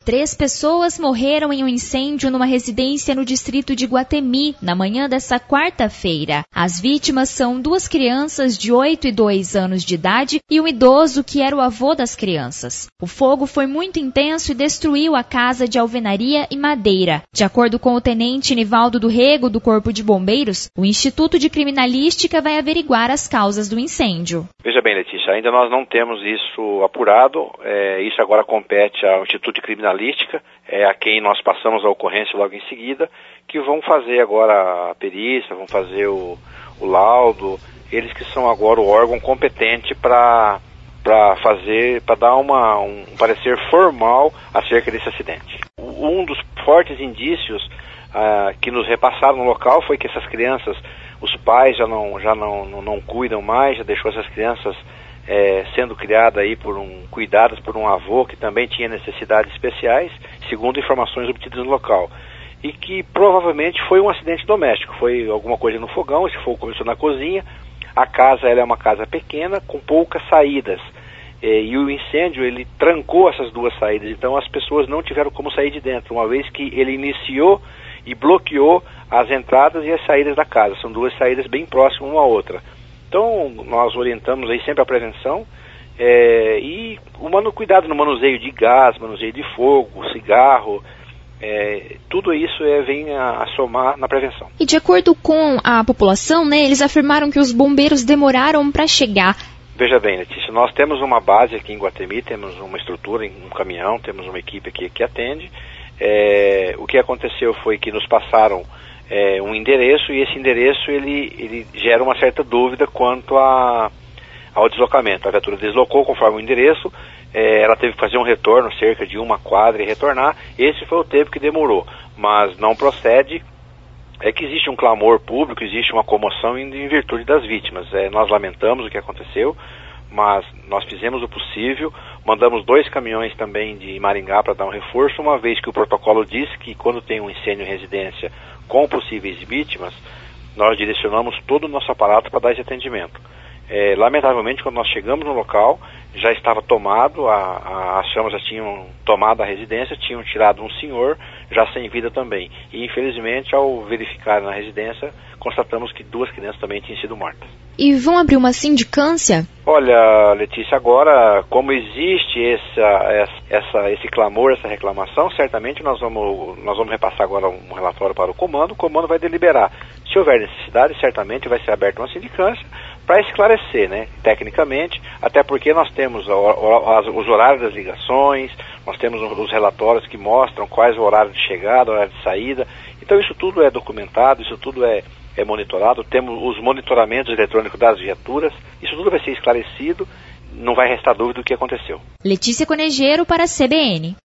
3 pessoas morreram em um incêndio numa residência no distrito de Guatemi, na manhã desta quarta-feira. As vítimas são 2 crianças de 8 e 2 anos de idade e um idoso que era o avô das crianças. O fogo foi muito intenso e destruiu a casa de alvenaria e madeira. De acordo com o tenente Nivaldo do Rego, do Corpo de Bombeiros, o Instituto de Criminalística vai averiguar as causas do incêndio. Veja bem, Letícia, ainda nós não temos isso apurado. Isso agora compete ao Instituto de Criminalística, a quem nós passamos a ocorrência logo em seguida, que vão fazer agora a perícia, vão fazer o laudo, eles que são agora o órgão competente para dar um parecer formal acerca desse acidente. Um dos fortes indícios que nos repassaram no local foi que essas crianças, os pais já não cuidam mais, já deixou essas crianças sendo cuidadas por um avô que também tinha necessidades especiais, segundo informações obtidas no local. E que provavelmente foi um acidente doméstico, foi alguma coisa no fogão, esse fogo começou na cozinha. A casa ela é uma casa pequena, com poucas saídas. E o incêndio, ele trancou essas 2 saídas, então as pessoas não tiveram como sair de dentro, uma vez que ele iniciou e bloqueou as entradas e as saídas da casa. São 2 saídas bem próximas uma à outra. Então, nós orientamos aí sempre a prevenção e o cuidado no manuseio de gás, manuseio de fogo, cigarro, tudo isso vem a somar na prevenção. E de acordo com a população, eles afirmaram que os bombeiros demoraram para chegar. Veja bem, Letícia, nós temos uma base aqui em Guatemi, temos uma estrutura, um caminhão, temos uma equipe aqui que atende. O que aconteceu foi que nos passaram um endereço, e esse endereço ele gera uma certa dúvida quanto ao deslocamento. A viatura deslocou conforme o endereço, ela teve que fazer um retorno, cerca de 1 quadra, e retornar. Esse foi o tempo que demorou, mas não procede. É que existe um clamor público, existe uma comoção em virtude das vítimas. Nós lamentamos o que aconteceu, mas nós fizemos o possível, mandamos 2 caminhões também de Maringá para dar um reforço, uma vez que o protocolo diz que quando tem um incêndio em residência com possíveis vítimas, nós direcionamos todo o nosso aparato para dar esse atendimento. Lamentavelmente, quando nós chegamos no local, já estava tomado, as chamas já tinham tomado a residência, tinham tirado um senhor, já sem vida também. E infelizmente, ao verificar na residência, constatamos que 2 crianças também tinham sido mortas. E vão abrir uma sindicância? Olha, Letícia, agora, como existe esse clamor, essa reclamação, certamente nós vamos repassar agora um relatório para o comando vai deliberar. Se houver necessidade, certamente vai ser aberta uma sindicância para esclarecer, tecnicamente, até porque nós temos os horários das ligações, nós temos os relatórios que mostram quais o horário de chegada, o horário de saída. Então isso tudo é documentado, isso tudo é monitorado, temos os monitoramentos eletrônicos das viaturas, isso tudo vai ser esclarecido, não vai restar dúvida do que aconteceu. Letícia Conejeiro para a CBN.